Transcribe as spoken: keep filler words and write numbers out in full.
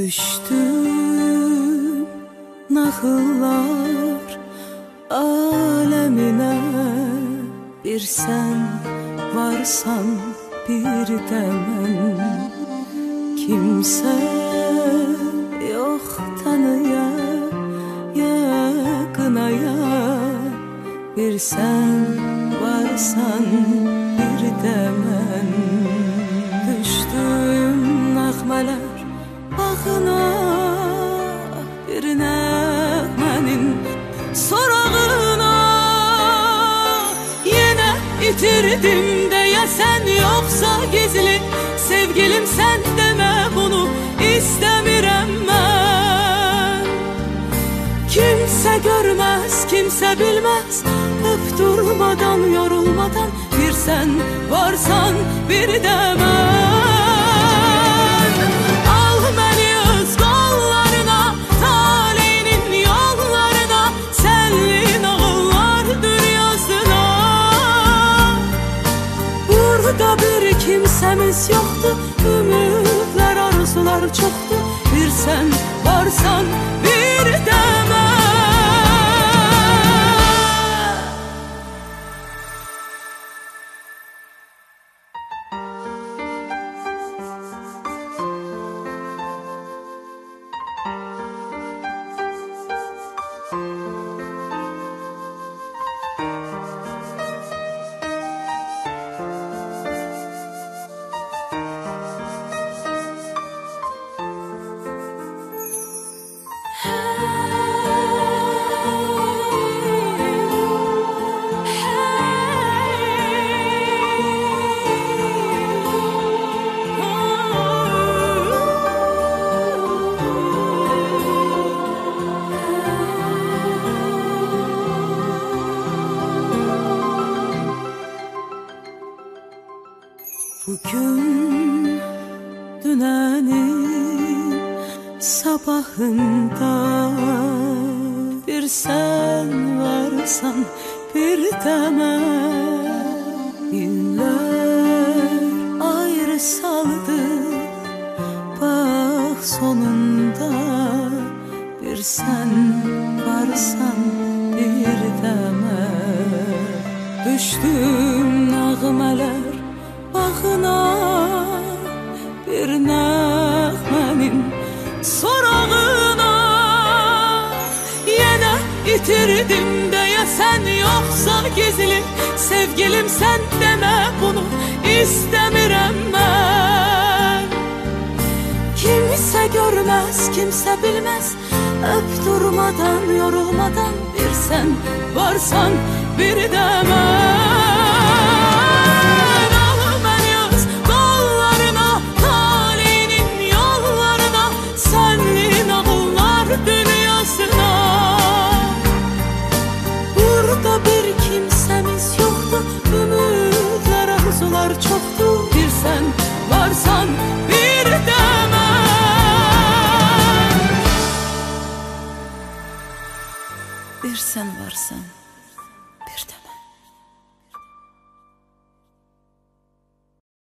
Düştüm nağıllar alemine, bir sen varsan bir de mən. Kimse yok tanıya, yakınaya, bir sen varsan bir de mən. Düştüm nəğmələr bağına, bir nəğmənin sorağına. Yine itirdim deyəsən yoksa gizli, sevgilim sen deme bunu istemirəm mən. Kimse görmez, kimse bilmez, öp durmadan, yorulmadan, bir sen varsan bir de mən. Al məni öz qollarına, taleyinin yollarına, sənli nağıllar dünyasına. Burada bir kimsemiz yoktu, ümidler, arzular çoktu, bir sen varsan bir de mən. Bugün dünənin sabahında, bir sen varsan bir de mən. İllər ayrı saldı, bak sonunda, bir sen varsan bir de mən. Düştüm nəğmələr bağına, bir nəğmənin sorağına. Yine itirdim deyəsən yoksa gizli, sevgilim sen deme bunu istemirəm mən. Kimse görmez, kimse bilmez, öp durmadan, yorulmadan, bir sen varsan bir de mən. Burada bir kimsemiz yoktu, ümidler, arzular çoktu, bir sen varsan bir de mən. Bir sen varsan